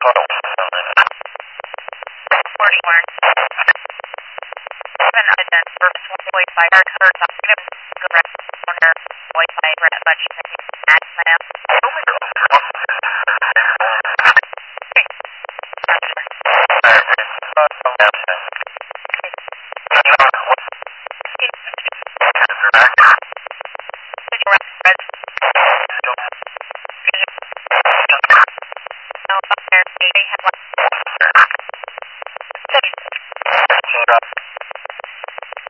41. Even then, first Wi-Fi or owner Wi-Fi budget at map. They have